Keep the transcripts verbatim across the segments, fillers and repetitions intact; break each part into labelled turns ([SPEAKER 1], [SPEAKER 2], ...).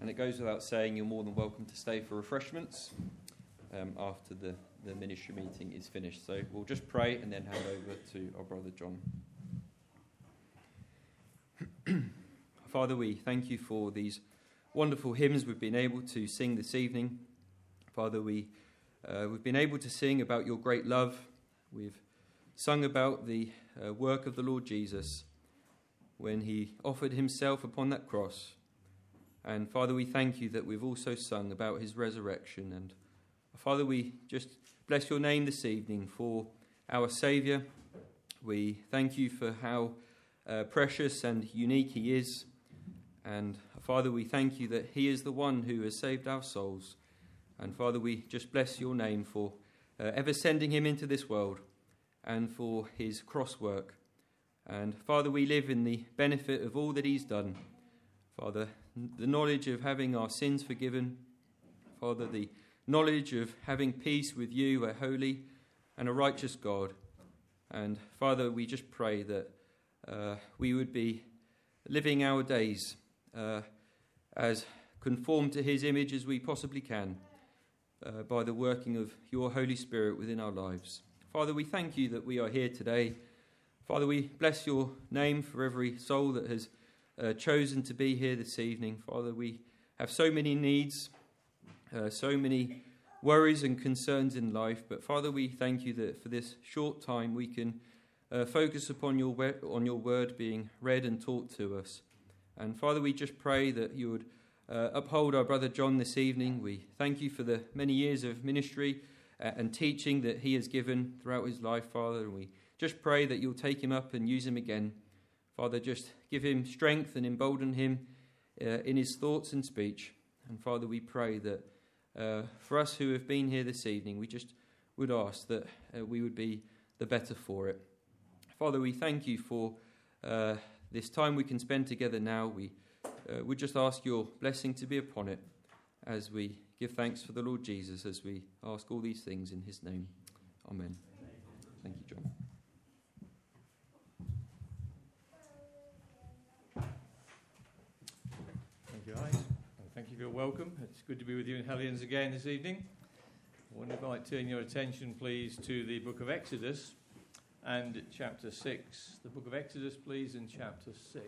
[SPEAKER 1] And it goes without saying, you're more than welcome to stay for refreshments um, after the, the ministry meeting is finished. So we'll just pray and then hand over to our brother John. Father, we thank you for these wonderful hymns we've been able to sing this evening. Father, we, uh, we've been able to sing about your great love. We've sung about the uh, work of the Lord Jesus when he offered himself upon that cross. And Father, we thank you that we've also sung about his resurrection. And Father, we just bless your name this evening for our Saviour. We thank you for how uh, precious and unique he is. And Father, we thank you that he is the one who has saved our souls. And Father, we just bless your name for uh, ever sending him into this world and for his cross work. And Father, we live in the benefit of all that he's done. Father, the knowledge of having our sins forgiven. Father, the knowledge of having peace with you, a holy and a righteous God. And Father, we just pray that uh, we would be living our days uh, as conformed to his image as we possibly can uh, by the working of your Holy Spirit within our lives. Father, we thank you that we are here today. Father, we bless your name for every soul that has uh, chosen to be here this evening. Father, we have so many needs, uh, so many worries and concerns in life. But Father, we thank you that for this short time we can uh, focus upon your we- on your word being read and taught to us. And Father, we just pray that you would uh, uphold our brother John this evening. We thank you for the many years of ministry uh, and teaching that he has given throughout his life, Father. And we just pray that you'll take him up and use him again. Father, just give him strength and embolden him uh, in his thoughts and speech. And Father, we pray that uh, for us who have been here this evening, we just would ask that uh, we would be the better for it. Father, we thank you for uh, this time we can spend together now. We uh, would just ask your blessing to be upon it as we give thanks for the Lord Jesus, as we ask all these things in his name. Amen. Thank you, John.
[SPEAKER 2] Thank you, Alex. Thank you for your welcome. It's good to be with you in Hellions again this evening. I wonder if I might turn your attention, please, to the book of Exodus and chapter six. The book of Exodus, please, and chapter six.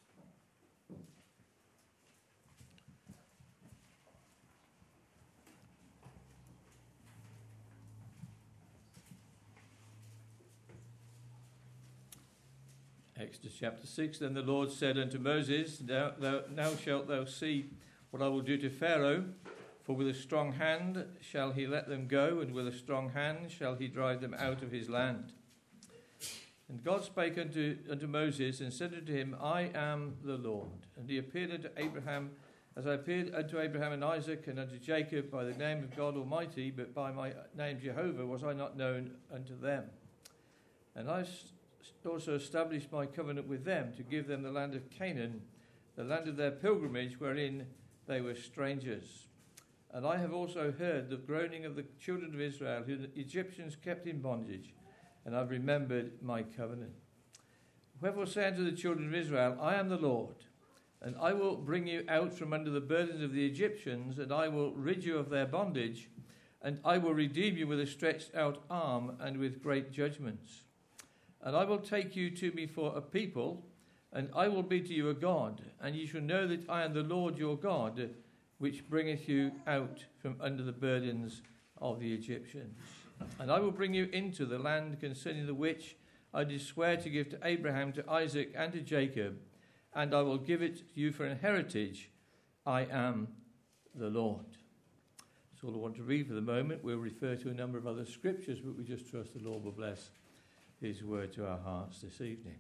[SPEAKER 2] Exodus chapter six. Then the Lord said unto Moses, now, thou, now shalt thou see what I will do to Pharaoh, for with a strong hand shall he let them go, and with a strong hand shall he drive them out of his land. And God spake unto, unto Moses, and said unto him, I am the Lord. And he appeared unto Abraham, as I appeared unto Abraham and Isaac, and unto Jacob by the name of God Almighty, but by my name Jehovah was I not known unto them. And I also established my covenant with them, to give them the land of Canaan, the land of their pilgrimage, wherein they were strangers. And I have also heard the groaning of the children of Israel, who the Egyptians kept in bondage, and I've remembered my covenant. Wherefore say unto the children of Israel, I am the Lord, and I will bring you out from under the burdens of the Egyptians, and I will rid you of their bondage, and I will redeem you with a stretched out arm and with great judgments. And I will take you to me for a people, and I will be to you a God, and ye shall know that I am the Lord your God, which bringeth you out from under the burdens of the Egyptians. And I will bring you into the land concerning the which I did swear to give to Abraham, to Isaac, and to Jacob, and I will give it to you for an heritage. I am the Lord. That's all I want to read for the moment. We'll refer to a number of other scriptures, but we just trust the Lord will bless his word to our hearts this evening.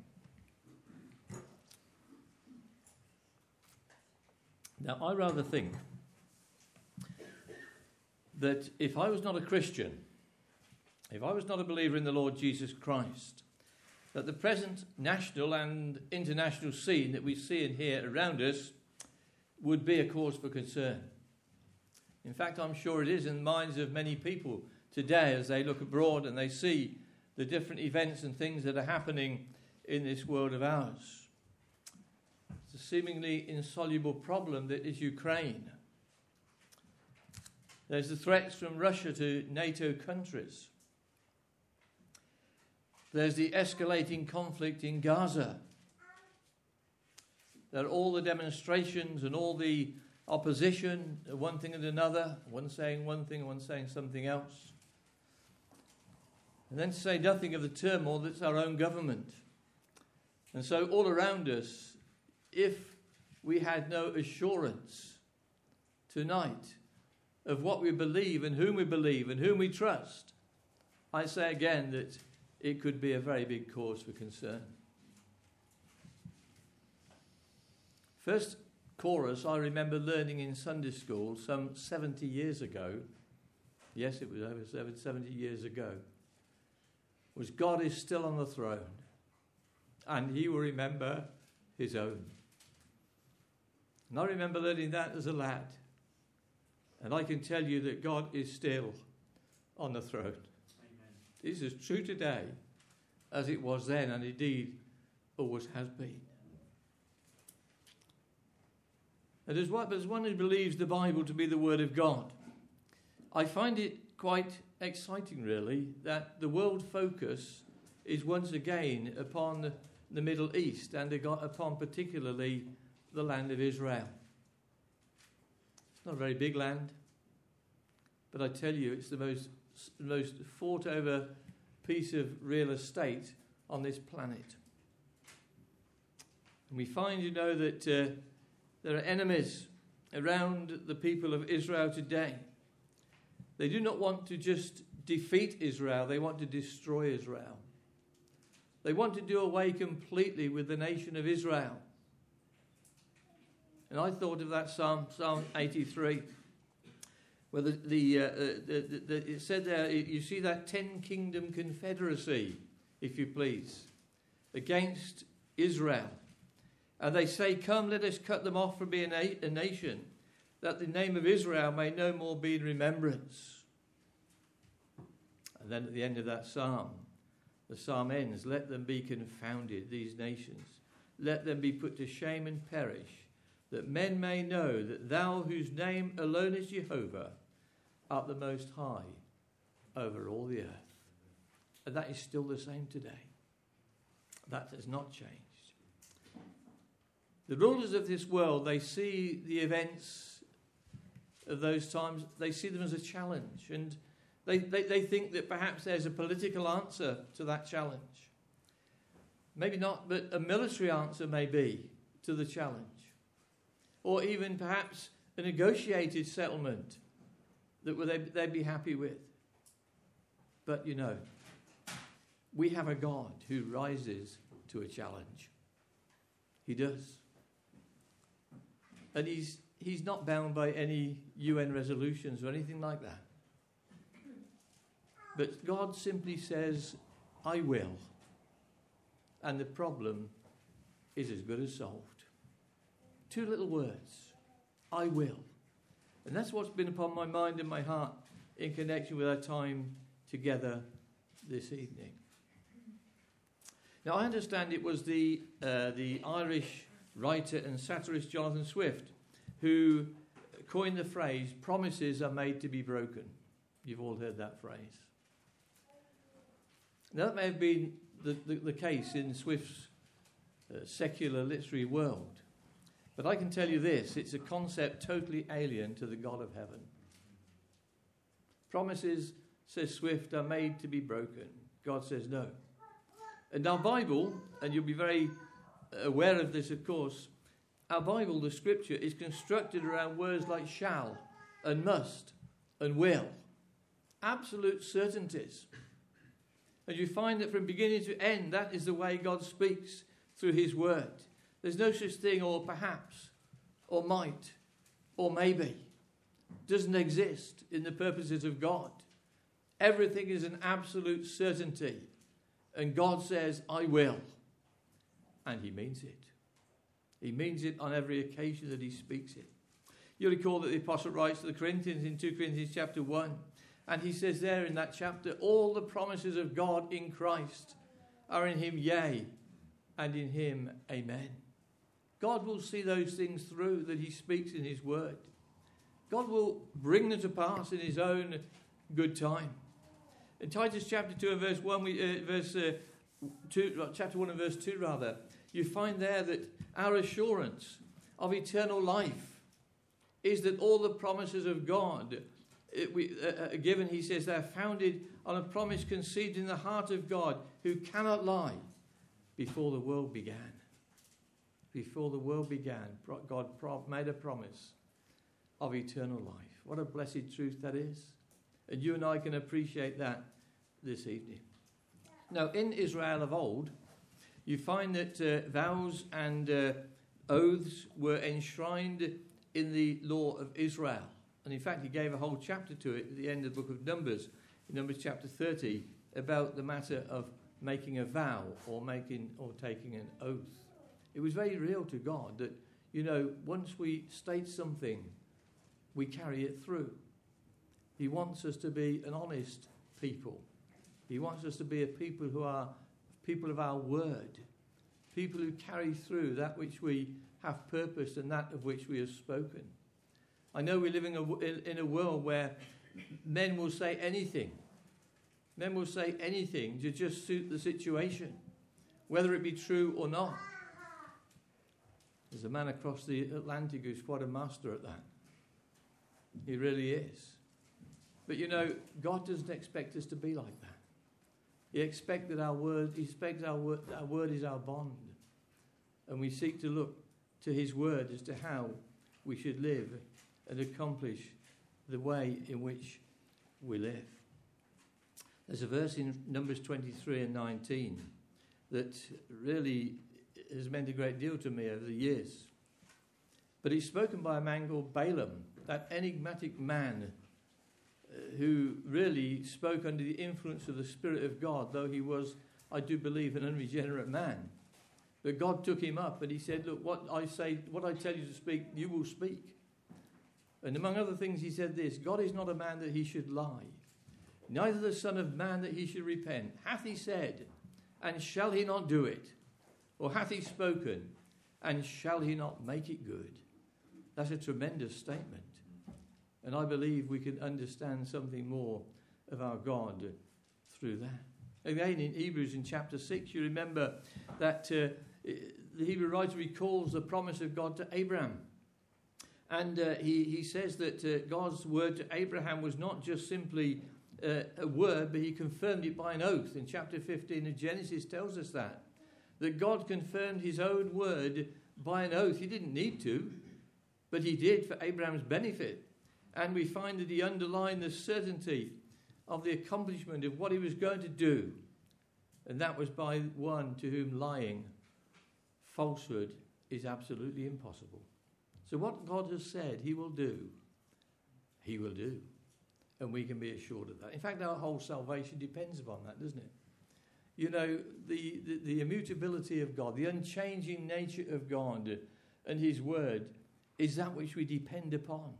[SPEAKER 2] Now, I rather think that if I was not a Christian, if I was not a believer in the Lord Jesus Christ, that the present national and international scene that we see and hear around us would be a cause for concern. In fact, I'm sure it is in the minds of many people today as they look abroad and they see the different events and things that are happening in this world of ours. The seemingly insoluble problem that is Ukraine. There's the threats from Russia to NATO countries. There's the escalating conflict in Gaza. There are all the demonstrations and all the opposition, one thing and another, one saying one thing, one saying something else. And then to say nothing of the turmoil that's our own government. And so all around us, if we had no assurance tonight of what we believe and whom we believe and whom we trust, I say again that it could be a very big cause for concern. First chorus I remember learning in Sunday school some seventy years ago. Yes, it was over seventy years ago. Was God is still on the throne, and he will remember his own. And I remember learning that as a lad. And I can tell you that God is still on the throne. Amen. This is true today as it was then, and indeed always has been. And as one, as one who believes the Bible to be the Word of God, I find it quite exciting, really, that the world focus is once again upon the Middle East and upon particularly the land of Israel. It's not a very big land, but I tell you, it's the most, most fought over piece of real estate on this planet. And we find, you know, that uh, there are enemies around the people of Israel today. They do not want to just defeat Israel, they want to destroy Israel. They want to do away completely with the nation of Israel. And I thought of that Psalm, Psalm eighty-three, where the, the, uh, the, the, the, it said there, you see that ten kingdom confederacy, if you please, against Israel. And they say, come, let us cut them off from being a, a nation, that the name of Israel may no more be in remembrance. And then at the end of that psalm, the psalm ends, let them be confounded, these nations. Let them be put to shame and perish, that men may know that thou, whose name alone is Jehovah, art the most high over all the earth. And that is still the same today. That has not changed. The rulers of this world, they see the events of those times, they see them as a challenge. And they, they, they think that perhaps there's a political answer to that challenge. Maybe not, but a military answer may be to the challenge. Or even perhaps a negotiated settlement that they'd, they'd be happy with. But you know, we have a God who rises to a challenge. He does. And he's he's not bound by any U N resolutions or anything like that. But God simply says, I will. And the problem is as good as solved. Two little words. I will. And that's what's been upon my mind and my heart in connection with our time together this evening. Now, I understand it was the uh, the Irish writer and satirist Jonathan Swift who coined the phrase, promises are made to be broken. You've all heard that phrase. Now, that may have been the, the, the case in Swift's uh, secular literary world. But I can tell you this, it's a concept totally alien to the God of heaven. Promises, says Swift, are made to be broken. God says no. And our Bible, and you'll be very aware of this, of course, our Bible, the scripture, is constructed around words like shall and must and will. Absolute certainties. And you find that from beginning to end, that is the way God speaks through his word. There's no such thing, or perhaps, or might, or maybe. It doesn't exist in the purposes of God. Everything is an absolute certainty. And God says, I will. And he means it. He means it on every occasion that he speaks it. You recall that the apostle writes to the Corinthians in two Corinthians chapter one. And he says there in that chapter, all the promises of God in Christ are in him, yea, and in him, amen. God will see those things through that he speaks in his word. God will bring them to pass in his own good time. In Titus chapter two and verse one, we, uh, verse uh, two, chapter one and verse two rather, you find there that our assurance of eternal life is that all the promises of God it, we, uh, are given, he says, they're founded on a promise conceived in the heart of God, who cannot lie, before the world began. Before the world began, God made a promise of eternal life. What a blessed truth that is. And you and I can appreciate that this evening. Now, in Israel of old, you find that uh, vows and uh, oaths were enshrined in the law of Israel. And in fact, he gave a whole chapter to it at the end of the book of Numbers, in Numbers chapter thirty, about the matter of making a vow or making or taking an oath. It was very real to God that, you know, once we state something, we carry it through. He wants us to be an honest people. He wants us to be a people who are people of our word, people who carry through that which we have purposed and that of which we have spoken. I know we're living in a world where men will say anything. Men will say anything to just suit the situation, whether it be true or not. There's a man across the Atlantic who's quite a master at that. He really is. But you know, God doesn't expect us to be like that. He expects that our word, he expects our word, our word is our bond. And we seek to look to his word as to how we should live and accomplish the way in which we live. There's a verse in Numbers twenty-three and nineteen that really has meant a great deal to me over the years. But it's spoken by a man called Balaam, that enigmatic man uh, who really spoke under the influence of the Spirit of God, though he was, I do believe, an unregenerate man. But God took him up and he said, look, what I say, what I tell you to speak, you will speak. And among other things, he said this: God is not a man that he should lie, neither the Son of Man that he should repent. Hath he said, and shall he not do it? Or hath he spoken, and shall he not make it good? That's a tremendous statement. And I believe we can understand something more of our God through that. Again, in Hebrews in chapter six, you remember that uh, the Hebrew writer recalls the promise of God to Abraham. And uh, he, he says that uh, God's word to Abraham was not just simply uh, a word, but he confirmed it by an oath. In chapter fifteen of Genesis tells us that. That God confirmed his own word by an oath. He didn't need to, but he did for Abraham's benefit. And we find that he underlined the certainty of the accomplishment of what he was going to do. And that was by one to whom lying, falsehood, is absolutely impossible. So what God has said he will do, he will do. And we can be assured of that. In fact, our whole salvation depends upon that, doesn't it? You know, the, the, the immutability of God, the unchanging nature of God and his word is that which we depend upon.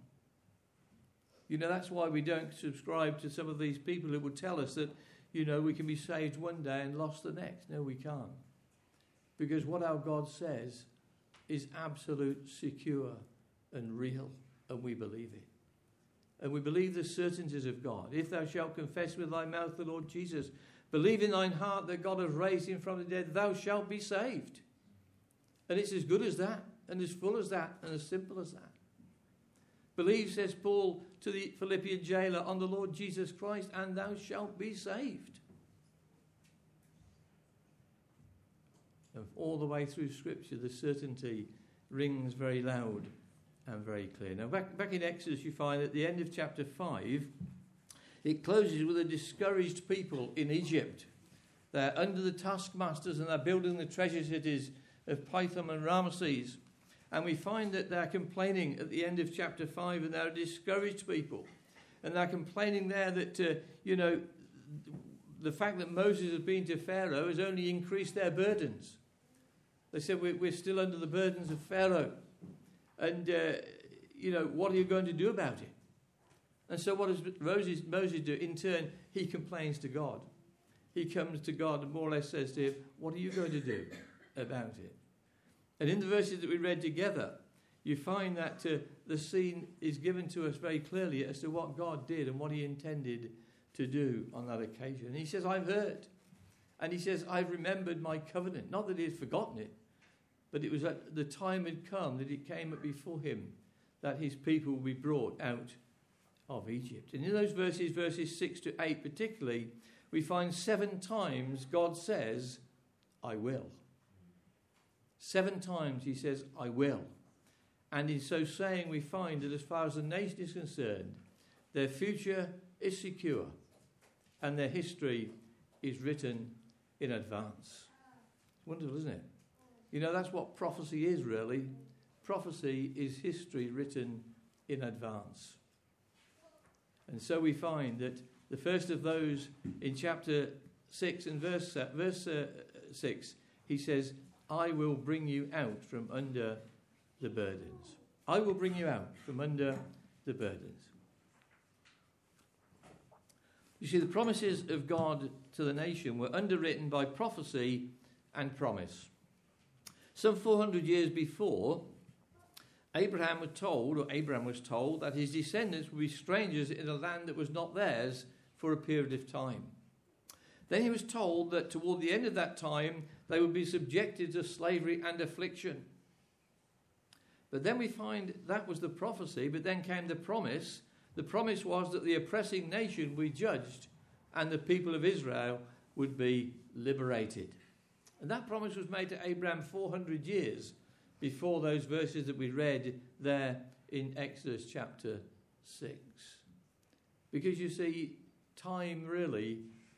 [SPEAKER 2] You know, that's why we don't subscribe to some of these people who will tell us that, you know, we can be saved one day and lost the next. No, we can't. Because what our God says is absolute, secure and real, and we believe it. And we believe the certainties of God. If thou shalt confess with thy mouth the Lord Jesus, believe in thine heart that God has raised him from the dead, thou shalt be saved. And it's as good as that, and as full as that, and as simple as that. Believe, says Paul to the Philippian jailer, on the Lord Jesus Christ, and thou shalt be saved. And all the way through Scripture, the certainty rings very loud and very clear. Now, back, back in Exodus, you find at the end of chapter five, it closes with a discouraged people in Egypt. They're under the taskmasters and they're building the treasure cities of Pithom and Ramesses. And we find that they're complaining at the end of chapter five, and they're a discouraged people. And they're complaining there that, uh, you know, the fact that Moses has been to Pharaoh has only increased their burdens. They said, we're, we're still under the burdens of Pharaoh. And, uh, you know, what are you going to do about it? And so what does Moses, Moses do? In turn, he complains to God. He comes to God and more or less says to him, what are you going to do about it? And in the verses that we read together, you find that uh, the scene is given to us very clearly as to what God did and what he intended to do on that occasion. And he says, I've heard. And he says, I've remembered my covenant. Not that he had forgotten it, but it was that the time had come that it came up before him that his people would be brought out of Egypt. And in those verses, verses six to eight particularly, we find seven times God says, I will. Seven times he says, I will. And in so saying, we find that as far as the nation is concerned, their future is secure and their history is written in advance. Wonderful, isn't it? You know, that's what prophecy is, really. Prophecy is history written in advance. And so we find that the first of those in chapter six and verse, uh, verse uh, six, he says, I will bring you out from under the burdens. I will bring you out from under the burdens. You see, the promises of God to the nation were underwritten by prophecy and promise. Some four hundred years before, Abraham was told, or Abraham was told, that his descendants would be strangers in a land that was not theirs for a period of time. Then he was told that toward the end of that time, they would be subjected to slavery and affliction. But then we find that was the prophecy, but then came the promise. The promise was that the oppressing nation would be judged and the people of Israel would be liberated. And that promise was made to Abraham four hundred years before those verses that we read there in Exodus chapter six. Because you see, time really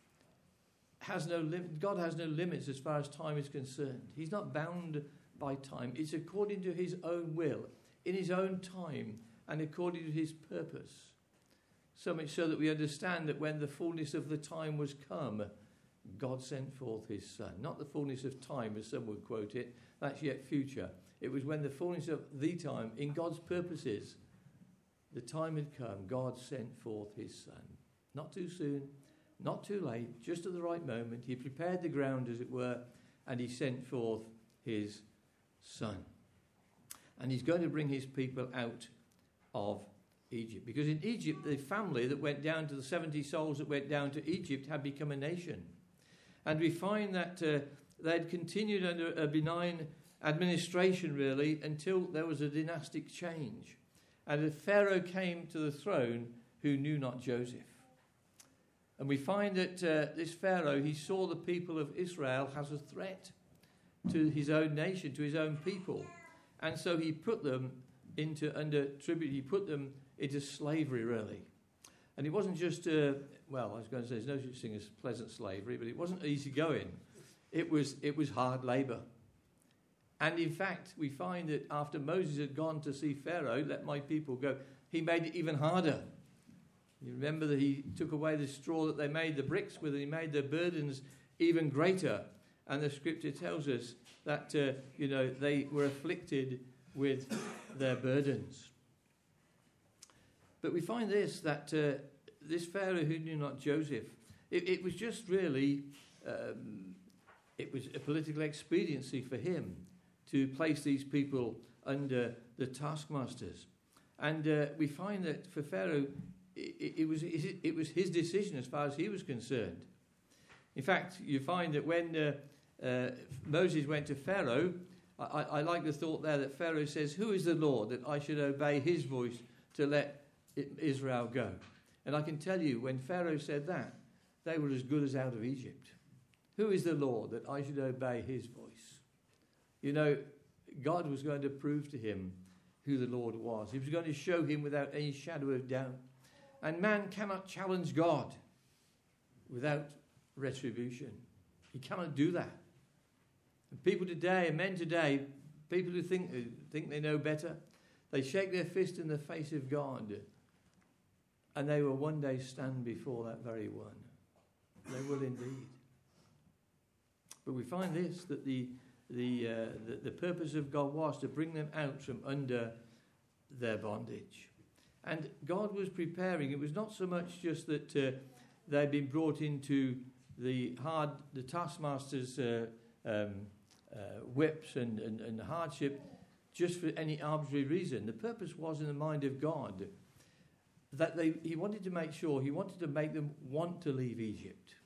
[SPEAKER 2] has no limit. God has no limits as far as time is concerned. He's not bound by time. It's according to his own will, in his own time, and according to his purpose. So much so that we understand that when the fullness of the time was come, God sent forth his Son. Not the fullness of time, as some would quote it. That's yet future. It was when the fullness of the time, in God's purposes, the time had come, God sent forth his Son. Not too soon, not too late, just at the right moment. He prepared the ground, as it were, and he sent forth his Son. And he's going to bring his people out of Egypt. Because in Egypt, the family that went down to the seventy souls that went down to Egypt had become a nation. And we find that uh, they had continued under a benign administration, really, until there was a dynastic change. And a Pharaoh came to the throne who knew not Joseph. And we find that uh, this Pharaoh, he saw the people of Israel as a threat to his own nation, to his own people. And so he put them into under tribute, he put them into slavery, really. And it wasn't just, uh, well, I was going to say there's no such thing as pleasant slavery, but it wasn't easy going. It was, it was hard labour. And in fact, we find that after Moses had gone to see Pharaoh, let my people go, he made it even harder. You remember that he took away the straw that they made the bricks with, and he made their burdens even greater. And the scripture tells us that, uh, you know, they were afflicted with their burdens. But we find this, that uh, this Pharaoh who knew not Joseph, it, it was just really, um, it was a political expediency for him to place these people under the taskmasters. And uh, we find that for Pharaoh, it, it, was, it, it was his decision as far as he was concerned. In fact, you find that when uh, uh, Moses went to Pharaoh, I, I like the thought there that Pharaoh says, who is the Lord that I should obey his voice to let Israel go? And I can tell you, when Pharaoh said that, they were as good as out of Egypt. Who is the Lord that I should obey his voice? You know, God was going to prove to him who the Lord was. He was going to show him without any shadow of doubt. And man cannot challenge God without retribution. He cannot do that. And people today, and men today, people who think, who think they know better, they shake their fist in the face of God, and they will one day stand before that very one. They will indeed. But we find this, that the the, uh, the the purpose of God was to bring them out from under their bondage. And God was preparing. It was not so much just that uh, they'd been brought into the hard, the taskmasters' uh, um, uh, whips and, and, and hardship just for any arbitrary reason. The purpose was in the mind of God that they, he wanted to make sure, he wanted to make them want to leave Egypt.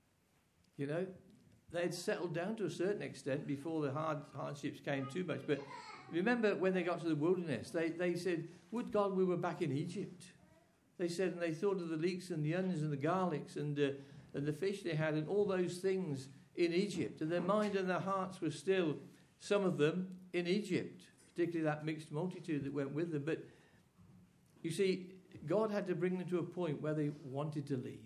[SPEAKER 2] You know, they had settled down to a certain extent before the hard hardships came too much. But remember when they got to the wilderness, they, they said, would God we were back in Egypt. They said, and they thought of the leeks and the onions and the garlics and, uh, and the fish they had and all those things in Egypt. And their mind and their hearts were still, some of them, in Egypt, particularly that mixed multitude that went with them. But you see, God had to bring them to a point where they wanted to leave.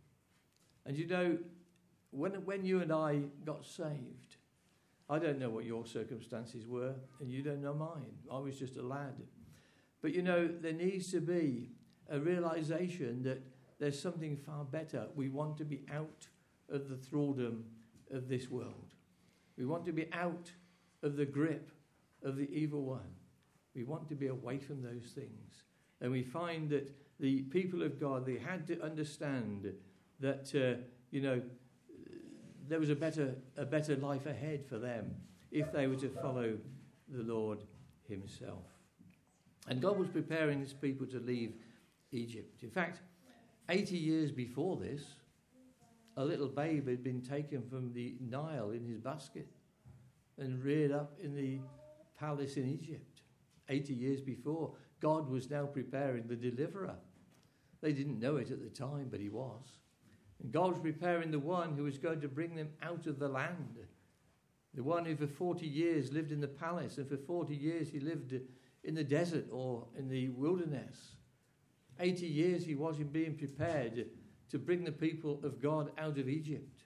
[SPEAKER 2] And you know, when, when you and I got saved, I don't know what your circumstances were, and you don't know mine. I was just a lad. But you know, there needs to be a realization that there's something far better. We want to be out of the thraldom of this world. We want to be out of the grip of the evil one. We want to be away from those things. And we find that the people of God, they had to understand that, uh, you know, there was a better, a better life ahead for them if they were to follow the Lord himself. And God was preparing his people to leave Egypt. In fact, eighty years before this, a little babe had been taken from the Nile in his basket and reared up in the palace in Egypt. eighty years before, God was now preparing the deliverer. They didn't know it at the time, but he was. And God was preparing the one who was going to bring them out of the land. The one who for forty years lived in the palace, and for forty years he lived in the desert or in the wilderness. eighty years he was in being prepared to bring the people of God out of Egypt.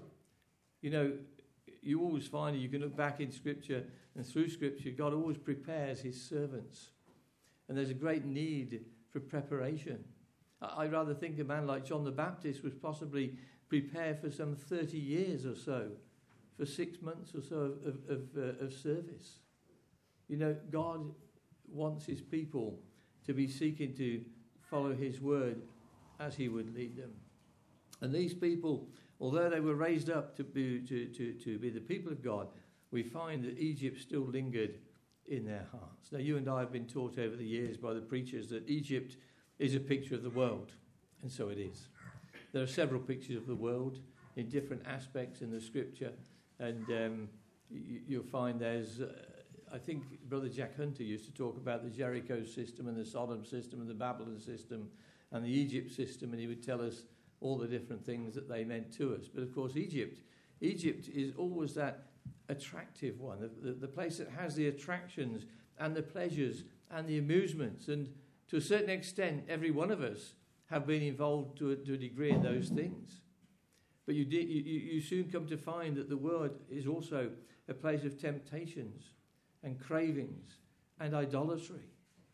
[SPEAKER 2] You know, you always find, you can look back in Scripture and through Scripture, God always prepares his servants. And there's a great need for preparation. I rather think a man like John the Baptist was possibly prepared for some thirty years or so, for six months or so of, of, uh, of service. You know, God wants his people to be seeking to follow his word as he would lead them. And these people, although they were raised up to be, to, to, to be the people of God, we find that Egypt still lingered in their hearts. Now, you and I have been taught over the years by the preachers that Egypt is a picture of the world, and so it is. There are several pictures of the world in different aspects in the Scripture, and um, you, you'll find there's, uh, I think Brother Jack Hunter used to talk about the Jericho system and the Sodom system and the Babylon system and the Egypt system, and he would tell us all the different things that they meant to us. But of course, Egypt, Egypt is always that attractive one, the, the, the place that has the attractions and the pleasures and the amusements, and to a certain extent, every one of us have been involved to a, to a degree in those things. But you, did, you, you soon come to find that the world is also a place of temptations and cravings and idolatry.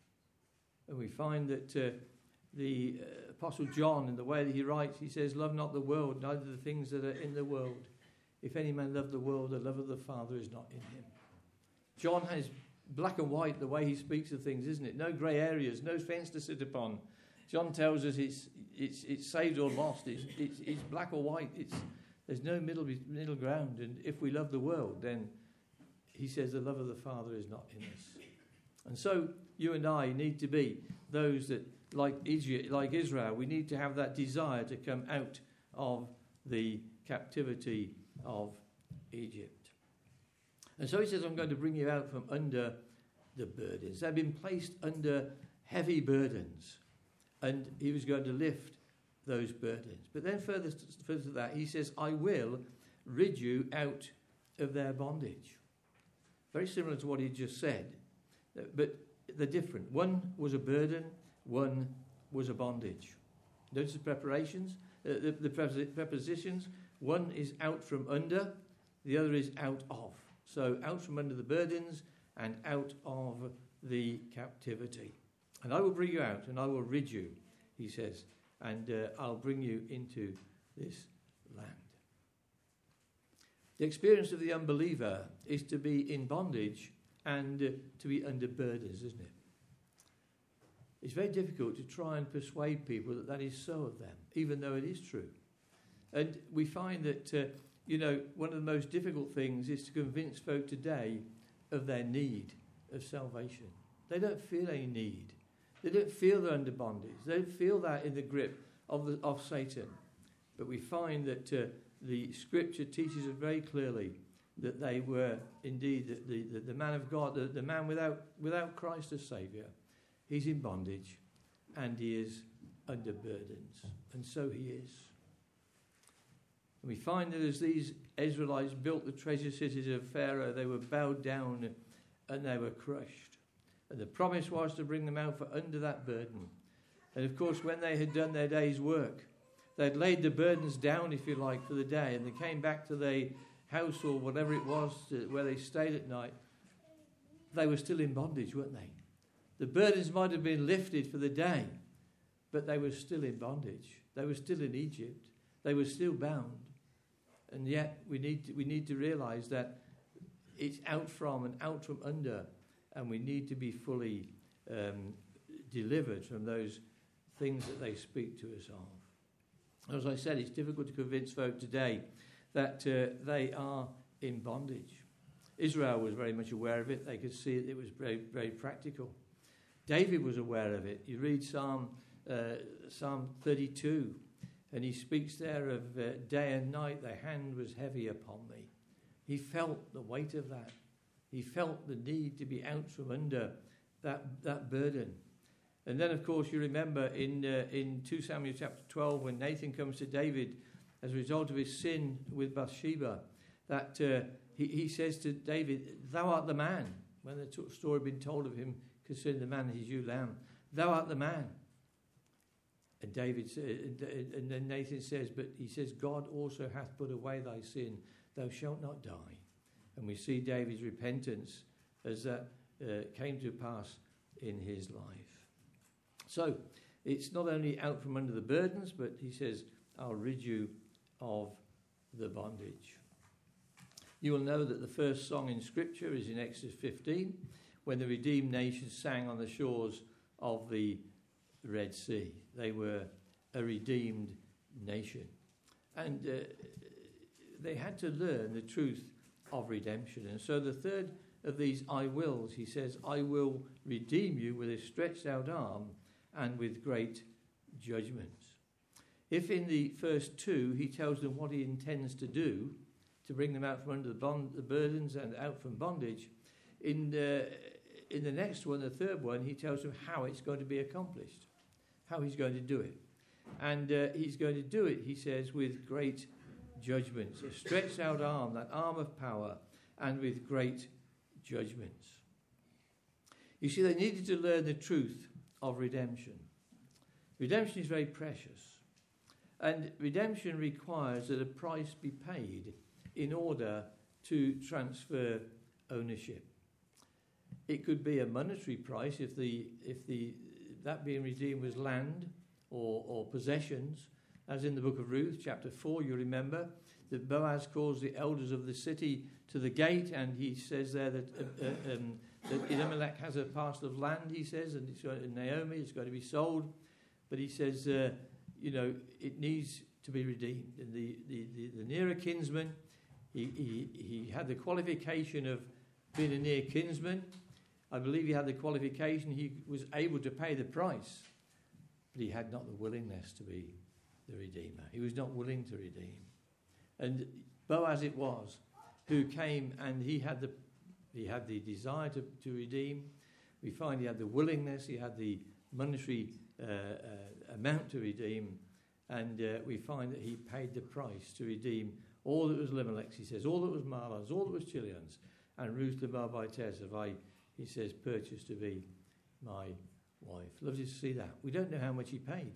[SPEAKER 2] And we find that uh, the uh, Apostle John, in the way that he writes, he says, "Love not the world, neither the things that are in the world. If any man love the world, the love of the Father is not in him." John has black and white the way he speaks of things, isn't it? No grey areas, no fence to sit upon. John tells us it's it's it's saved or lost. It's it's, it's black or white. It's there's no middle middle ground. And if we love the world, then he says the love of the Father is not in us. And so you and I need to be those that, like Egypt, like Israel, we need to have that desire to come out of the captivity of Egypt. And so he says, I'm going to bring you out from under the burdens. They've been placed under heavy burdens, and he was going to lift those burdens. But then further, further to that, he says, I will rid you out of their bondage. Very similar to what he just said, but they're different. One was a burden, one was a bondage. Notice the preparations, uh, the, the prepositions. One is out from under, the other is out of. So out from under the burdens and out of the captivity. And I will bring you out and I will rid you, he says, and uh, I'll bring you into this land. The experience of the unbeliever is to be in bondage and uh, to be under burdens, isn't it? It's very difficult to try and persuade people that that is so of them, even though it is true. And we find that uh, you know, one of the most difficult things is to convince folk today of their need of salvation. They don't feel any need. They don't feel they're under bondage. They don't feel that in the grip of, the, of Satan. But we find that uh, the Scripture teaches us very clearly that they were indeed the, the, the man of God, the, the man without, without Christ as Saviour. He's in bondage and he is under burdens. And so he is. And we find that as these Israelites built the treasure cities of Pharaoh, they were bowed down and they were crushed. And the promise was to bring them out from under that burden. And of course, when they had done their day's work, they'd laid the burdens down, if you like, for the day, and they came back to their house or whatever it was to, where they stayed at night. They were still in bondage, weren't they? The burdens might have been lifted for the day, but they were still in bondage. They were still in Egypt. They were still bound. And yet we need to, we need to realise that it's out from and out from under, and we need to be fully um, delivered from those things that they speak to us of. As I said, it's difficult to convince folk today that uh, they are in bondage. Israel was very much aware of it. They could see it. It was very, very practical. David was aware of it. You read Psalm uh, Psalm thirty-two, and he speaks there of uh, day and night, the hand was heavy upon me. He felt the weight of that. He felt the need to be out from under that, that burden. And then, of course, you remember in uh, in Second Samuel chapter twelve, when Nathan comes to David as a result of his sin with Bathsheba, that uh, he, he says to David, "Thou art the man." When the t- story had been told of him concerning the man, his ewe lamb, "Thou art the man." And David says, and then Nathan says, but he says, "God also hath put away thy sin; thou shalt not die." And we see David's repentance as that uh, came to pass in his life. So it's not only out from under the burdens, but he says, "I'll rid you of the bondage." You will know that the first song in Scripture is in Exodus fifteen, when the redeemed nation sang on the shores of the Red Sea. They were a redeemed nation. And uh, they had to learn the truth of redemption. And so the third of these "I wills," he says, "I will redeem you with a stretched out arm and with great judgments." If in the first two he tells them what he intends to do to bring them out from under the, bond, the burdens and out from bondage, in the, in the next one, the third one, he tells them how it's going to be accomplished, how he's going to do it. And uh, he's going to do it, he says, with great judgments, a stretched out arm, that arm of power, and with great judgments. You see, they needed to learn the truth of redemption. Redemption is very precious. And redemption requires that a price be paid in order to transfer ownership. It could be a monetary price if the if the that being redeemed was land or, or possessions, as in the book of Ruth, chapter four, you remember that Boaz calls the elders of the city to the gate, and he says there that uh, uh, um, that Elimelech has a parcel of land, he says, and it's going to Naomi, it's going to be sold, but he says, uh, you know, it needs to be redeemed. And the, the, the, the nearer kinsman, he, he, he had the qualification of being a near kinsman. I believe he had the qualification, he was able to pay the price, but he had not the willingness to be the redeemer. He was not willing to redeem. And Boaz it was who came, and he had the he had the desire to, to redeem. We find he had the willingness, he had the monetary uh, uh, amount to redeem, and uh, we find that he paid the price to redeem all that was Elimelech's, he says, all that was Mahlon's, all that was Chilion's, and Ruth the Moabitess have I, he says, purchased to be my wife. Lovely to see that. We don't know how much he paid.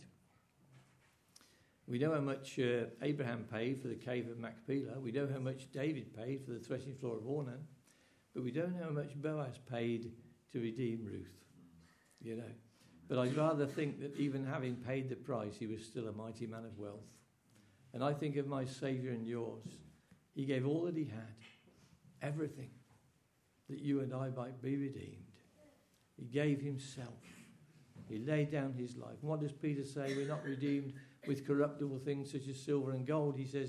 [SPEAKER 2] We know how much uh, Abraham paid for the cave of Machpelah. We know how much David paid for the threshing floor of Ornan. But we don't know how much Boaz paid to redeem Ruth, you know. But I'd rather think that even having paid the price, he was still a mighty man of wealth. And I think of my Saviour and yours. He gave all that he had, everything, that you and I might be redeemed. He gave himself. He laid down his life. And what does Peter say? We're not redeemed with corruptible things such as silver and gold. He says,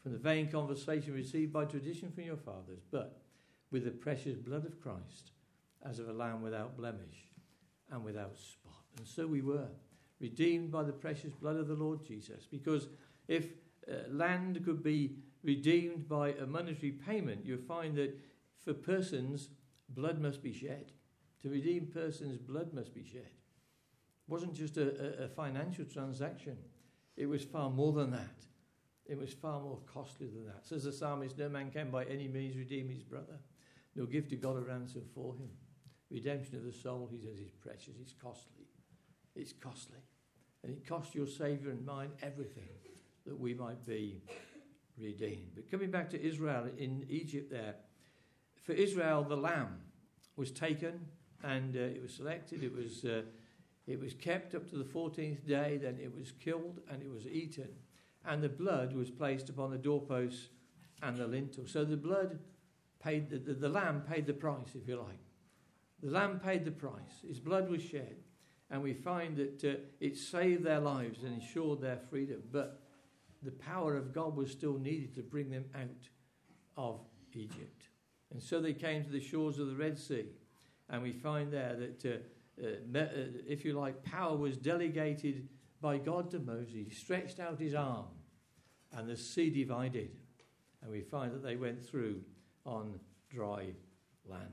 [SPEAKER 2] from the vain conversation received by tradition from your fathers, but with the precious blood of Christ, as of a lamb without blemish and without spot. And so we were, redeemed by the precious blood of the Lord Jesus. Because if uh, land could be redeemed by a monetary payment, you'll find that for persons, blood must be shed. To redeem persons, blood must be shed. It wasn't just a, a, a financial transaction. It was far more than that. It was far more costly than that. Says the psalmist, no man can by any means redeem his brother, nor give to God a ransom for him. Redemption of the soul, he says, is precious. It's costly. It's costly. And it cost your Saviour and mine everything that we might be redeemed. But coming back to Israel in Egypt there, for Israel the lamb was taken and uh, it was selected. It was, uh, it was kept up to the fourteenth day. Then it was killed and it was eaten. And the blood was placed upon the doorposts and the lintel. So the blood paid, the, the, the lamb paid the price, if you like. The lamb paid the price. His blood was shed. And we find that uh, it saved their lives and ensured their freedom. But the power of God was still needed to bring them out of Egypt. And so they came to the shores of the Red Sea. And we find there that, uh, uh, me- uh, if you like, power was delegated by God to Moses. He stretched out his arm and the sea divided. And we find that they went through on dry land.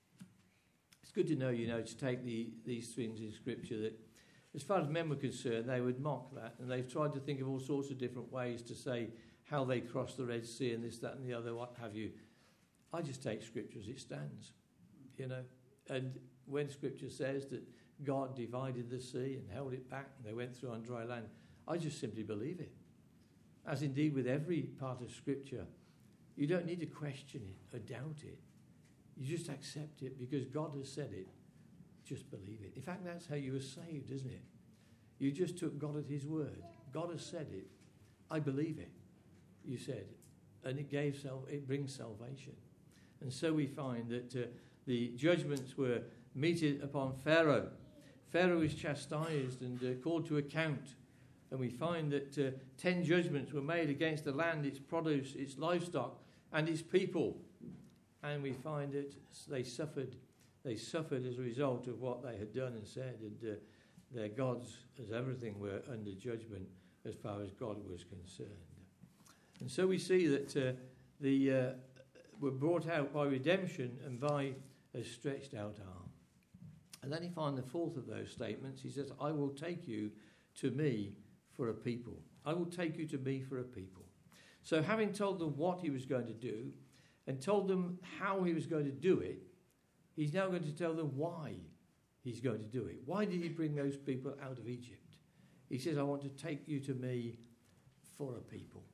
[SPEAKER 2] It's good to know, you know, to take the, these things in Scripture that, as far as men were concerned, they would mock that. And they've tried to think of all sorts of different ways to say how they crossed the Red Sea and this, that and the other, what have you. I just take Scripture as it stands, you know. And when Scripture says that God divided the sea and held it back and they went through on dry land, I just simply believe it. As indeed with every part of Scripture, you don't need to question it or doubt it. You just accept it because God has said it. Just believe it. In fact, that's how you were saved, isn't it? You just took God at his word. God has said it. I believe it, you said. And it gave sal- it brings salvation. And so we find that uh, the judgments were meted upon Pharaoh. Pharaoh is chastised and uh, called to account. And we find that uh, ten judgments were made against the land, its produce, its livestock, and its people. And we find that they suffered. They suffered as a result of what they had done and said. And uh, their gods, as everything, were under judgment as far as God was concerned. And so we see that uh, the uh, were brought out by redemption and by a stretched out arm. And then you find the fourth of those statements. He says, I will take you to me for a people. I will take you to me for a people. So having told them what he was going to do and told them how he was going to do it, he's now going to tell them why he's going to do it. Why did he bring those people out of Egypt? He says, I want to take you to me for a people.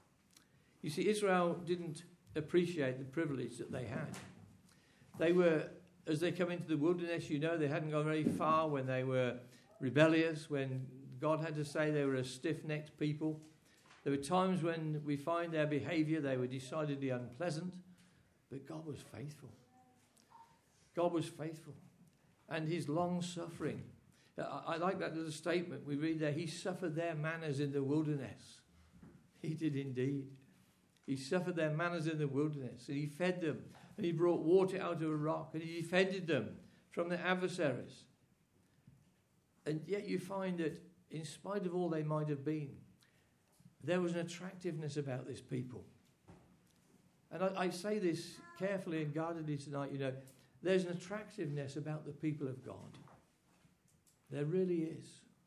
[SPEAKER 2] You see, Israel didn't appreciate the privilege that they had. They were, as they come into the wilderness, you know, they hadn't gone very far when they were rebellious, when God had to say they were a stiff-necked people. There were times when we find their behavior, they were decidedly unpleasant, but God was faithful. God was faithful. And his long-suffering. I, I like that little statement we read there. He suffered their manners in the wilderness. He did indeed. He suffered their manners in the wilderness. And he fed them. And he brought water out of a rock. And he defended them from their adversaries. And yet you find that in spite of all they might have been, there was an attractiveness about this people. And I, I say this carefully and guardedly tonight, you know, there's an attractiveness about the people of God. There really is.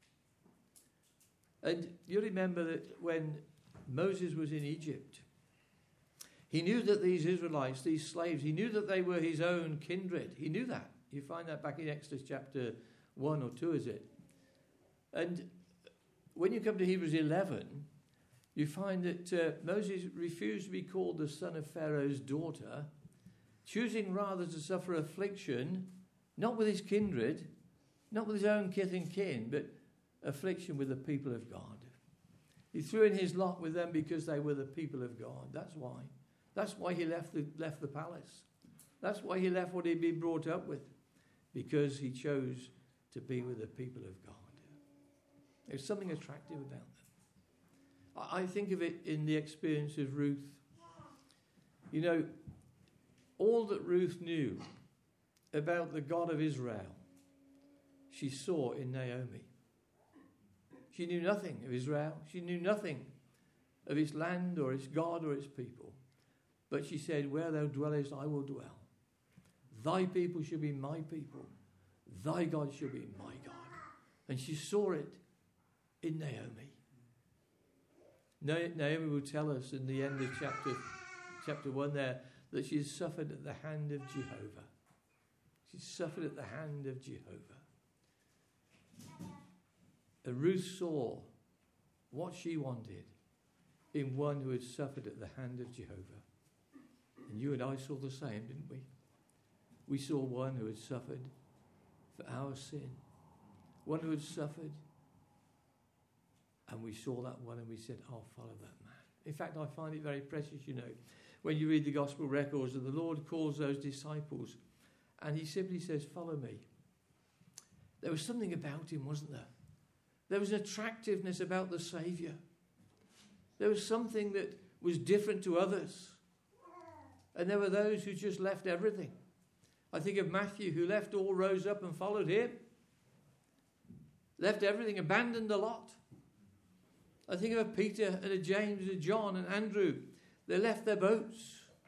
[SPEAKER 2] And you remember that when Moses was in Egypt, he knew that these Israelites, these slaves, he knew that they were his own kindred. He knew that. You find that back in Exodus chapter one or two, is it? And when you come to Hebrews eleven, you find that uh, Moses refused to be called the son of Pharaoh's daughter, choosing rather to suffer affliction, not with his kindred, not with his own kith and kin, but affliction with the people of God. He threw in his lot with them because they were the people of God. That's why. That's why he left the, left the palace. That's why he left what he'd been brought up with, because he chose to be with the people of God. There's something attractive about them. I, I think of it in the experience of Ruth. You know, all that Ruth knew about the God of Israel, she saw in Naomi. She knew nothing of Israel. She knew nothing of its land or its God or its people. But she said, where thou dwellest, I will dwell. Thy people shall be my people. Thy God shall be my God. And she saw it in Naomi. Naomi will tell us in the end of chapter, chapter one there that she has suffered at the hand of Jehovah. She suffered at the hand of Jehovah. And Ruth saw what she wanted in one who had suffered at the hand of Jehovah. And you and I saw the same, didn't we? We saw one who had suffered for our sin. One who had suffered. And we saw that one and we said, I'll follow that man. In fact, I find it very precious, you know, when you read the gospel records and the Lord calls those disciples and he simply says, follow me. There was something about him, wasn't there? There was an attractiveness about the Saviour. There was something that was different to others. And there were those who just left everything. I think of Matthew, who left all, rose up and followed him. Left everything, abandoned the lot. I think of Peter and a James and a John and Andrew. They left their boats.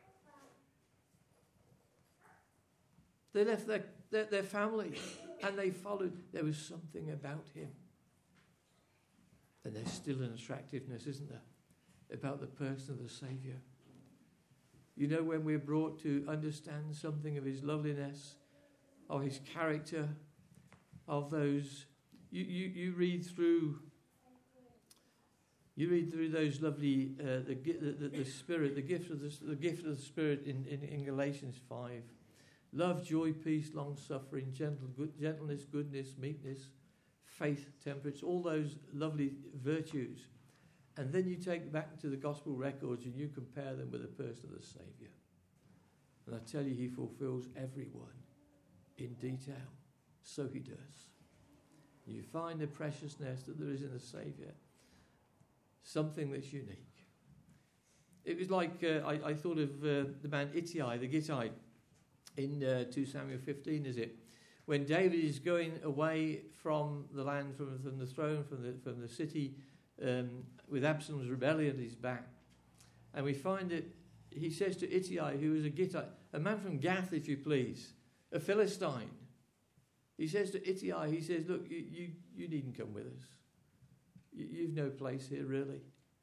[SPEAKER 2] They left their, their, their family and they followed. There was something about him. And there's still an attractiveness, isn't there, about the person of the Saviour. You know, when we're brought to understand something of his loveliness, of his character, of those, you, you, you read through, you read through those lovely, uh, the, the, the Spirit, the gift of the, the gift of the Spirit in, in, in Galatians five. Love, joy, peace, long-suffering, gentle, good, gentleness, goodness, meekness, faith, temperance, all those lovely virtues. And then you take back to the gospel records and you compare them with the person of the Saviour. And I tell you, he fulfills everyone in detail. So he does. You find the preciousness that there is in the Saviour. Something that's unique. It was like, uh, I, I thought of uh, the man Ittai, the Gittite, in uh, two Samuel fifteen, is it? When David is going away from the land, from, from the throne, from the, from the city, um, with Absalom's rebellion at his back. And we find that he says to Ittai, who was a Gittite, a man from Gath, if you please, a Philistine. He says to Ittai, he says, look, you, you, you needn't come with us. You, you've no place here, really.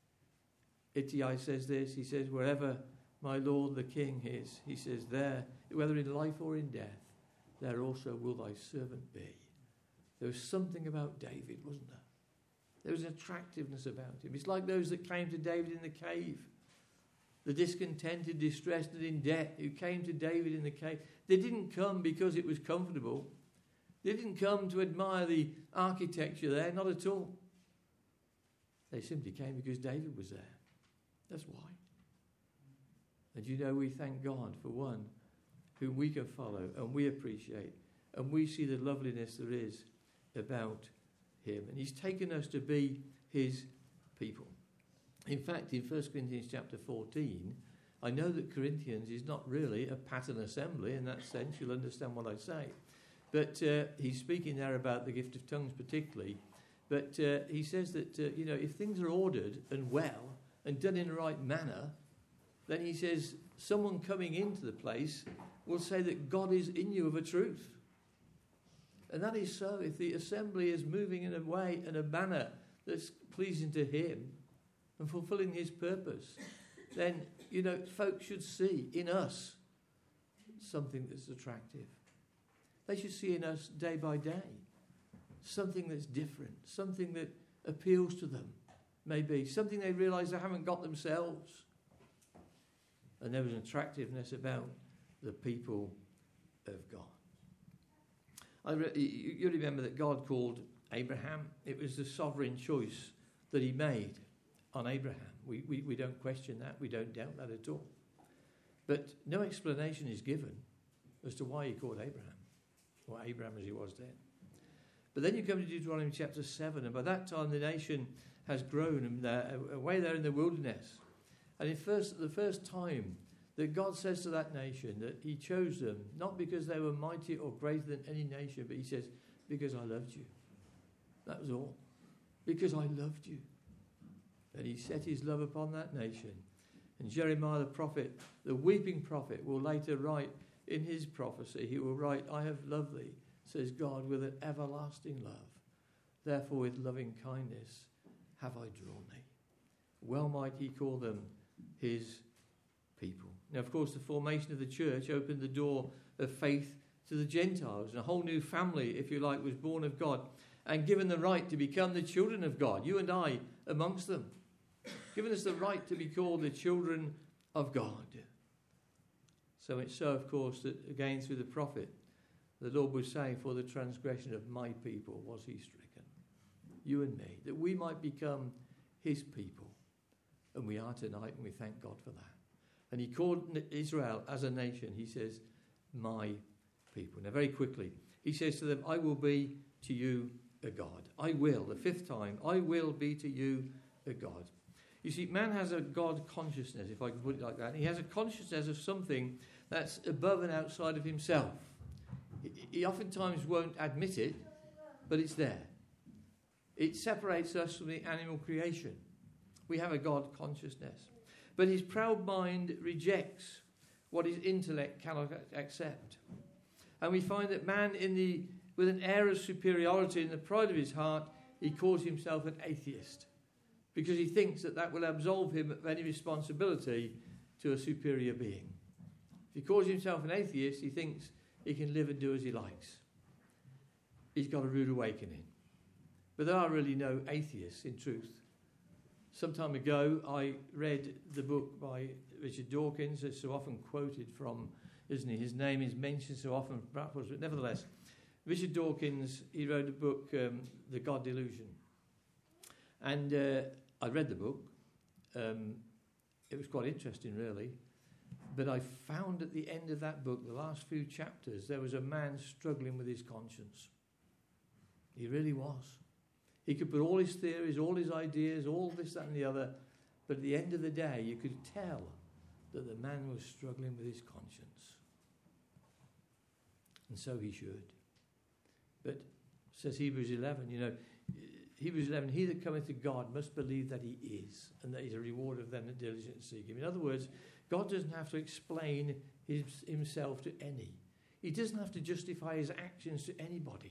[SPEAKER 2] Ittai says this, he says, wherever my Lord the King is, he says, there, whether in life or in death, there also will thy servant be. There was something about David, wasn't there? There was an attractiveness about him. It's like those that came to David in the cave. The discontented, distressed, and in debt who came to David in the cave. They didn't come because it was comfortable. They didn't come to admire the architecture there, not at all. They simply came because David was there. That's why. And you know, we thank God for one whom we can follow and we appreciate. And we see the loveliness there is about him. And he's taken us to be his people. In fact, in First Corinthians chapter fourteen, I know that Corinthians is not really a pattern assembly in that sense. You'll understand what I say. But uh, he's speaking there about the gift of tongues particularly. But uh, he says that, uh, you know, if things are ordered and well and done in the right manner, then he says someone coming into the place will say that God is in you of a truth. And that is so. If the assembly is moving in a way and a manner that's pleasing to him and fulfilling his purpose, then, you know, folks should see in us something that's attractive. They should see in us day by day something that's different, something that appeals to them, maybe, something they realise they haven't got themselves. And there was an attractiveness about the people of God. I re- you remember that God called Abraham. It was the sovereign choice that he made on Abraham. We, we, we don't question that. We don't doubt that at all. But no explanation is given as to why he called Abraham, or Abraham as he was then. But then you come to Deuteronomy chapter seven, and by that time the nation has grown there, away there in the wilderness. And in first, the first time that God says to that nation that he chose them, not because they were mighty or greater than any nation, but he says, because I loved you. That was all. Because I loved you. And he set his love upon that nation. And Jeremiah the prophet, the weeping prophet, will later write in his prophecy, he will write, I have loved thee, says God, with an everlasting love. Therefore with loving kindness have I drawn thee. Well might he call them his people. Now, of course, the formation of the church opened the door of faith to the Gentiles. And a whole new family, if you like, was born of God and given the right to become the children of God, you and I amongst them. Given us the right to be called the children of God. So it's so, of course, that again through the prophet, the Lord would say, for the transgression of my people was he stricken. You and me, that we might become his people. And we are tonight, and we thank God for that. And he called Israel as a nation, he says, my people. Now, very quickly, he says to them, I will be to you a God. I will, the fifth time, I will be to you a God. You see, man has a God consciousness, if I can put it like that. He has a consciousness of something that's above and outside of himself. He oftentimes won't admit it, but it's there. It separates us from the animal creation. We have a God consciousness. But his proud mind rejects what his intellect cannot accept. And we find that man, in the with an air of superiority in the pride of his heart, he calls himself an atheist. Because he thinks that that will absolve him of any responsibility to a superior being. If he calls himself an atheist, he thinks he can live and do as he likes. He's got a rude awakening. But there are really no atheists in truth. Some time ago, I read the book by Richard Dawkins, it's so often quoted from, isn't he? His name is mentioned so often, perhaps, but nevertheless, Richard Dawkins, he wrote a book, um, The God Delusion. And uh, I read the book. Um, it was quite interesting, really. But I found at the end of that book, the last few chapters, there was a man struggling with his conscience. He really was. He could put all his theories, all his ideas, all this, that, and the other, but at the end of the day, you could tell that the man was struggling with his conscience. And so he should. But, says Hebrews eleven, you know, Hebrews eleven, he that cometh to God must believe that he is, and that he's a reward of them that diligently seek him. In other words, God doesn't have to explain his, himself to any. He doesn't have to justify his actions to anybody.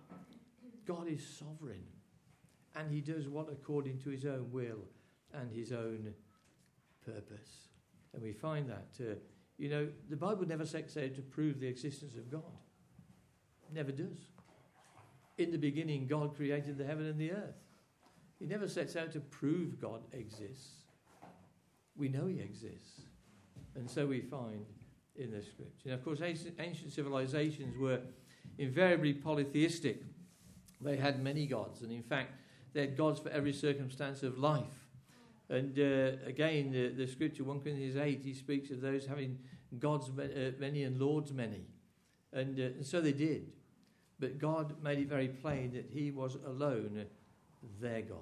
[SPEAKER 2] God is sovereign. And he does what according to his own will and his own purpose. And we find that, uh, you know, the Bible never sets out to prove the existence of God. It never does. In the beginning, God created the heaven and the earth. He never sets out to prove God exists. We know he exists. And so we find in the scripture. And of course, ancient civilizations were invariably polytheistic. They had many gods. And in fact, they had gods for every circumstance of life. And uh, again, the, the scripture, First Corinthians eight, he speaks of those having gods uh, many and lords many. And, uh, and so they did. But God made it very plain that he was alone their God.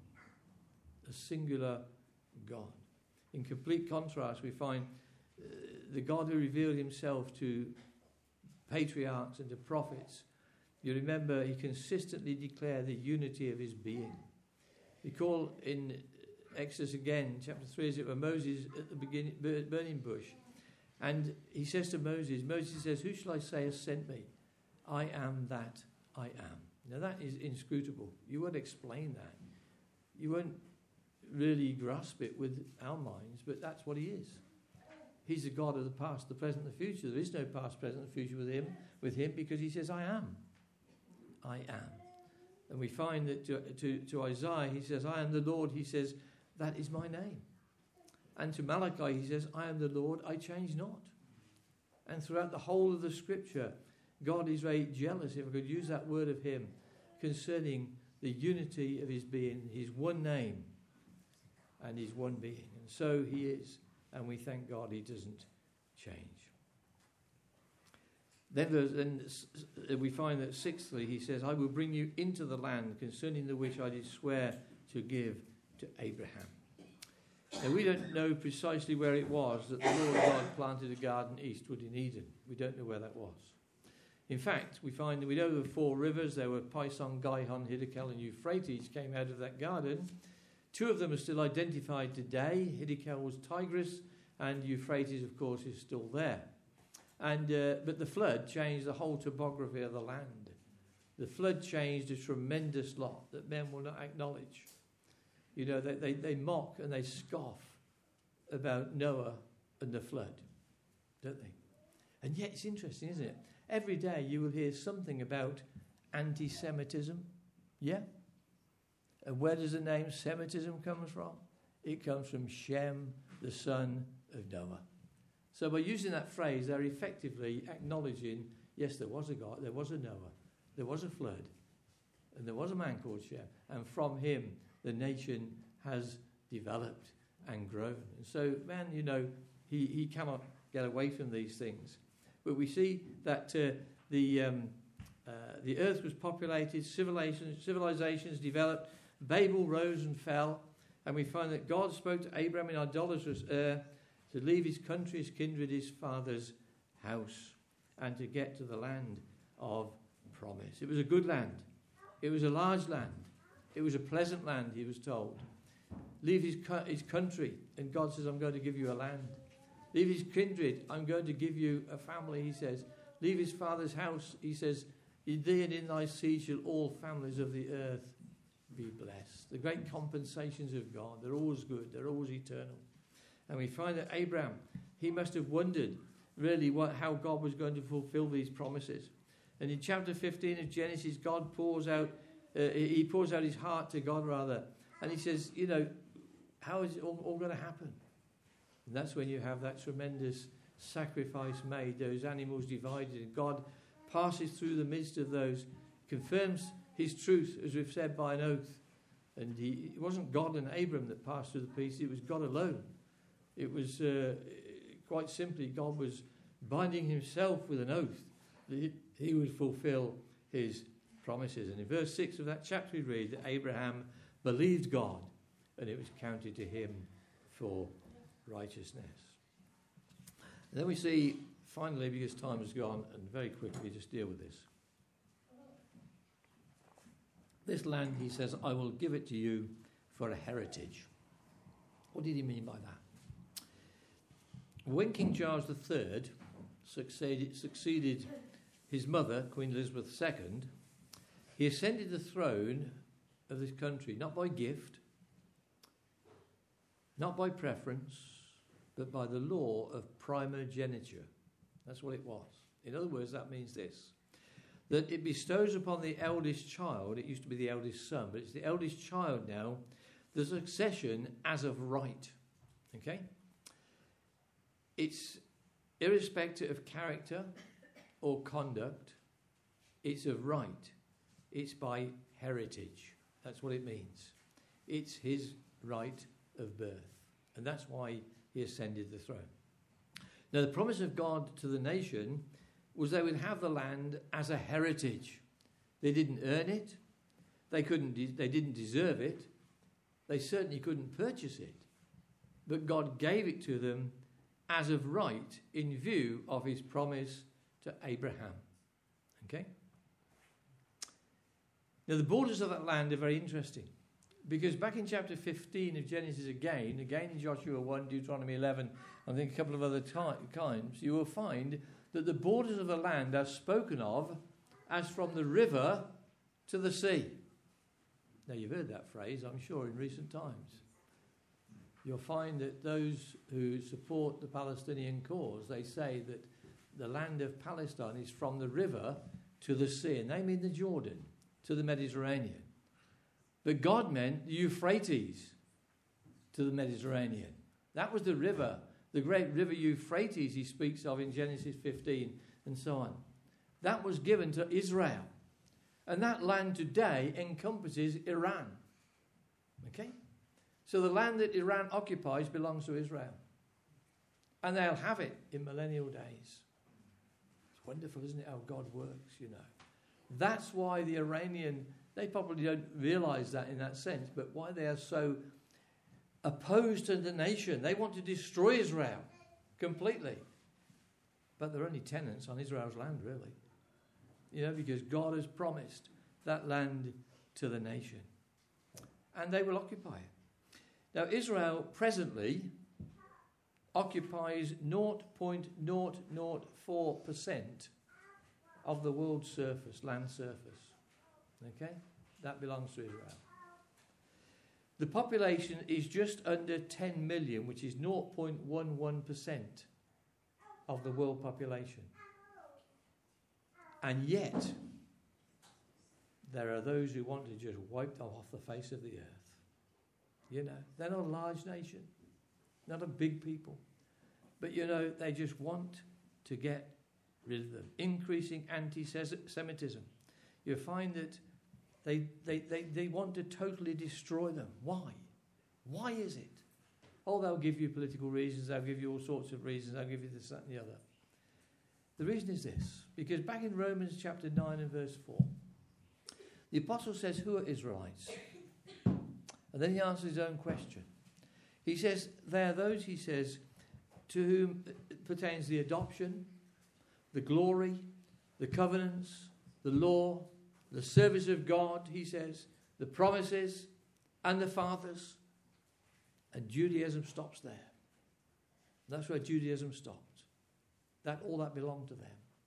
[SPEAKER 2] A singular God. In complete contrast, we find uh, the God who revealed himself to patriarchs and to prophets. You remember, he consistently declared the unity of his being. Recall in Exodus again, chapter three, is it where Moses at the beginning, burning bush, and he says to Moses, Moses says, who shall I say has sent me? I am that I am. Now that is inscrutable. You won't explain that. You won't really grasp it with our minds, but that's what he is. He's the God of the past, the present, and the future. There is no past, present, and future with him, with him because he says, I am. I am. And we find that to, to, to Isaiah, he says, I am the Lord. He says, that is my name. And to Malachi, he says, I am the Lord, I change not. And throughout the whole of the scripture, God is very jealous, if I could use that word of him, concerning the unity of his being, his one name and his one being. And so he is, and we thank God he doesn't change. Then, then we find that sixthly, he says, I will bring you into the land concerning the which I did swear to give to Abraham. Now, we don't know precisely where it was that the Lord God planted a garden eastward in Eden. We don't know where that was. In fact, we find that we know the four rivers. There were Pison, Gihon, Hiddekel, and Euphrates came out of that garden. Two of them are still identified today. Hiddekel was Tigris, and Euphrates, of course, is still there. And uh, but the flood changed the whole topography of the land. The flood changed a tremendous lot that men will not acknowledge. You know, they, they, they mock and they scoff about Noah and the flood, don't they? And yet it's interesting, isn't it? Every day you will hear something about anti-Semitism. Yeah? And where does the name Semitism come from? It comes from Shem, the son of Noah. So by using that phrase, they're effectively acknowledging, yes, there was a God, there was a Noah, there was a flood, and there was a man called Shem. And from him, the nation has developed and grown. And so, man, you know, he, he cannot get away from these things. But we see that uh, the um, uh, the earth was populated, civilizations, civilizations developed, Babel rose and fell, and we find that God spoke to Abraham in idolatrous Ur to leave his country, his kindred, his father's house, and to get to the land of promise. It was a good land. It was a large land. It was a pleasant land, he was told. Leave his, his country, and God says, I'm going to give you a land. Leave his kindred, I'm going to give you a family, he says. Leave his father's house, he says, in thee and in thy seed shall all families of the earth be blessed. The great compensations of God, they're always good, they're always eternal. And we find that Abraham, he must have wondered really what, how God was going to fulfill these promises. And in chapter fifteen of Genesis, God pours out, uh, he pours out his heart to God rather. And he says, you know, how is it all, all going to happen? And that's when you have that tremendous sacrifice made, those animals divided, and God passes through the midst of those, confirms his truth, as we've said, by an oath. And he, it wasn't God and Abram that passed through the peace, it was God alone. It was uh, quite simply God was binding himself with an oath that he, he would fulfill his promises. And in verse six of that chapter we read that Abraham believed God and it was counted to him for righteousness. And then we see, finally, because time has gone, and very quickly just deal with this. This land, he says, I will give it to you for a heritage. What did he mean by that? When King Charles the Third succeeded, succeeded his mother, Queen Elizabeth the Second, he ascended the throne of this country, not by gift, not by preference, but by the law of primogeniture. That's what it was. In other words, that means this, that it bestows upon the eldest child, it used to be the eldest son, but it's the eldest child now, the succession as of right. Okay? It's irrespective of character or conduct, it's of right. It's by heritage. That's what it means. It's his right of birth. And that's why he ascended the throne. Now, the promise of God to the nation was they would have the land as a heritage. They didn't earn it. They couldn't. De- they didn't deserve it. They certainly couldn't purchase it. But God gave it to them as of right in view of his promise to Abraham. Okay? Now, the borders of that land are very interesting. Because back in chapter fifteen of Genesis again, again in Joshua one, Deuteronomy eleven, I think a couple of other times, you will find that the borders of the land are spoken of as from the river to the sea. Now, you've heard that phrase, I'm sure, in recent times. You'll find that those who support the Palestinian cause, they say that the land of Palestine is from the river to the sea, and they mean the Jordan, to the Mediterranean. But God meant the Euphrates to the Mediterranean. That was the river, the great river Euphrates he speaks of in Genesis fifteen and so on. That was given to Israel. And that land today encompasses Iran. Okay? So the land that Iran occupies belongs to Israel. And they'll have it in millennial days. It's wonderful, isn't it, how God works, you know. That's why the Iranian They probably don't realise that in that sense, but why they are so opposed to the nation. They want to destroy Israel completely. But they're only tenants on Israel's land, really. You know, because God has promised that land to the nation. And they will occupy it. Now, Israel presently occupies zero point zero zero four percent of the world's surface, land surface. Okay? That belongs to Israel. The population is just under ten million, which is zero point one one percent of the world population. And yet, there are those who want to just wipe them off the face of the earth. You know, they're not a large nation, not a big people. But, you know, they just want to get rid of them. Increasing anti-Semitism. You find that they, they, they, they want to totally destroy them. Why? Why is it? Oh, they'll give you political reasons, they'll give you all sorts of reasons, they'll give you this, that and the other. The reason is this, because back in Romans chapter nine and verse four, the apostle says, who are Israelites? And then he answers his own question. He says, they are those, he says, to whom pertains the adoption, the glory, the covenants, the law, the service of God, he says, the promises, and the fathers. And Judaism stops there. That's where Judaism stopped. That all that belonged to them.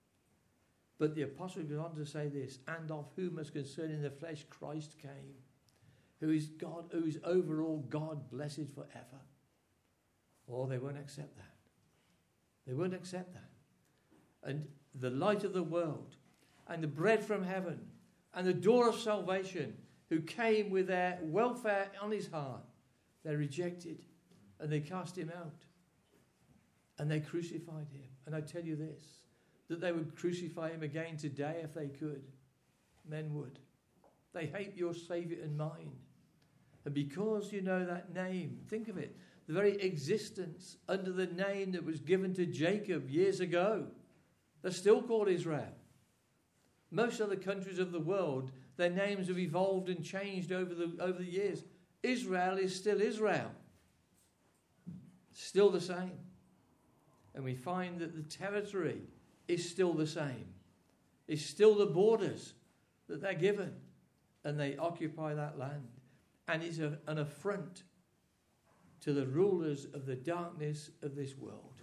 [SPEAKER 2] But the apostle goes on to say this, and of whom as concerning the flesh Christ came, who is God, who is over all God, blessed forever. Oh, they won't accept that. They won't accept that. And the light of the world, and the bread from heaven, and the door of salvation, who came with their welfare on his heart, they rejected, and they cast him out. And they crucified him. And I tell you this, that they would crucify him again today if they could. Men would. They hate your Saviour and mine. And because you know that name, think of it, the very existence under the name that was given to Jacob years ago, they're still called Israel. Most other countries of the world, their names have evolved and changed over the, over the years. Israel is still Israel. Still the same. And we find that the territory is still the same. It's still the borders that they're given. And they occupy that land. And it's a, an affront to the rulers of the darkness of this world.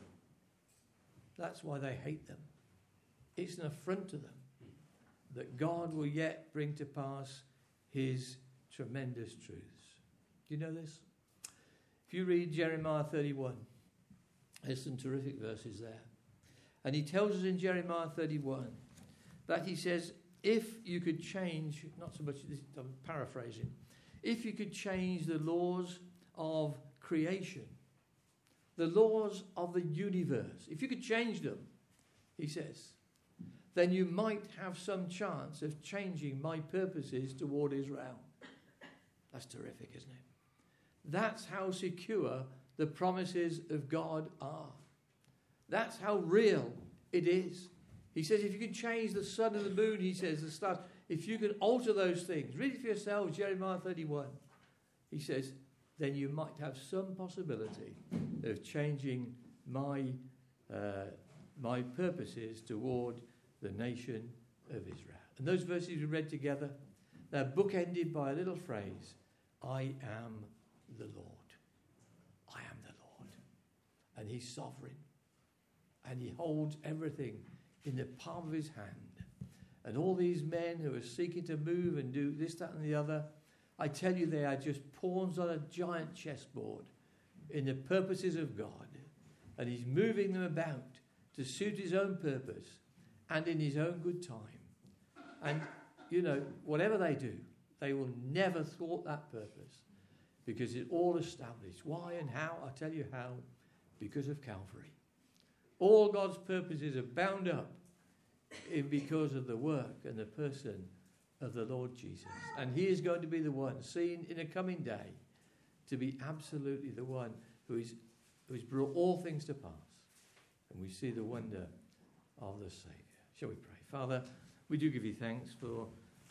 [SPEAKER 2] That's why they hate them. It's an affront to them that God will yet bring to pass his tremendous truths. Do you know this? If you read Jeremiah thirty-one, there's some terrific verses there. And he tells us in Jeremiah thirty-one that he says, if you could change, not so much, I'm paraphrasing, if you could change the laws of creation, the laws of the universe, if you could change them, he says, then you might have some chance of changing my purposes toward Israel. That's terrific, isn't it? That's how secure the promises of God are. That's how real it is. He says if you can change the sun and the moon, he says, the stars, if you can alter those things, read it for yourselves, Jeremiah thirty-one. He says, then you might have some possibility of changing my, uh, my purposes toward the nation of Israel. And those verses we read together, they're bookended by a little phrase, I am the Lord. I am the Lord. And he's sovereign. And he holds everything in the palm of his hand. And all these men who are seeking to move and do this, that and the other, I tell you they are just pawns on a giant chessboard in the purposes of God. And he's moving them about to suit his own purpose and in his own good time. And, you know, whatever they do, they will never thwart that purpose because it's all established. Why and how? I'll tell you how. Because of Calvary. All God's purposes are bound up in because of the work and the person of the Lord Jesus. And he is going to be the one seen in a coming day to be absolutely the one who is who has brought all things to pass. And we see the wonder of the Saviour. Shall we pray? Father, we do give you thanks for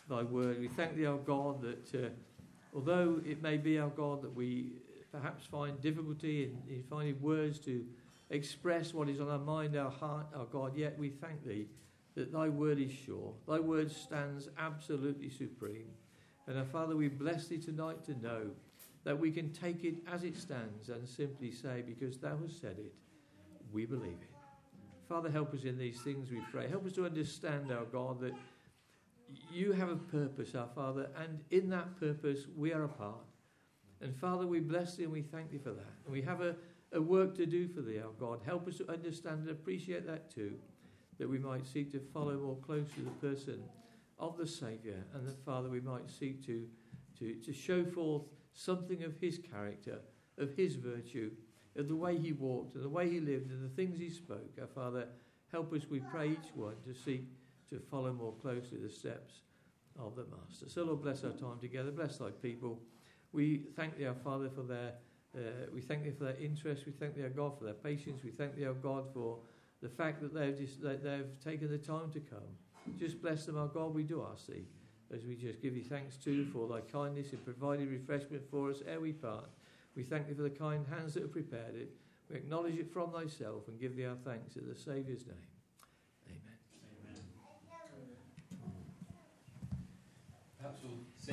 [SPEAKER 2] thy word. We thank thee, our God, that uh, although it may be, our God, that we perhaps find difficulty in, in finding words to express what is on our mind, our heart, our God, yet we thank thee that thy word is sure. Thy word stands absolutely supreme. And our Father, we bless thee tonight to know that we can take it as it stands and simply say, because thou hast said it, we believe it. Father, help us in these things, we pray. Help us to understand, our God, that you have a purpose, our Father, and in that purpose we are a part. And Father, we bless thee and we thank thee for that. And we have a, a work to do for thee, our God. Help us to understand and appreciate that too, that we might seek to follow more closely the person of the Saviour, and that, Father, we might seek to, to, to show forth something of his character, of his virtue, of the way he walked, and the way he lived, and the things he spoke. Our Father, help us, we pray, each one to seek to follow more closely the steps of the Master. So, Lord, bless our time together. Bless thy people. We thank thee, our Father, for their uh, we thank thee for their interest. We thank thee, our God, for their patience. We thank thee, our God, for the fact that they've just, that they've taken the time to come. Just bless them, our God, we do ask thee, as we just give you thanks too for thy kindness in providing refreshment for us ere we part. We thank thee for the kind hands that have prepared it. We acknowledge it from thyself and give thee our thanks in the Saviour's name. Amen.
[SPEAKER 3] Amen. Perhaps we'll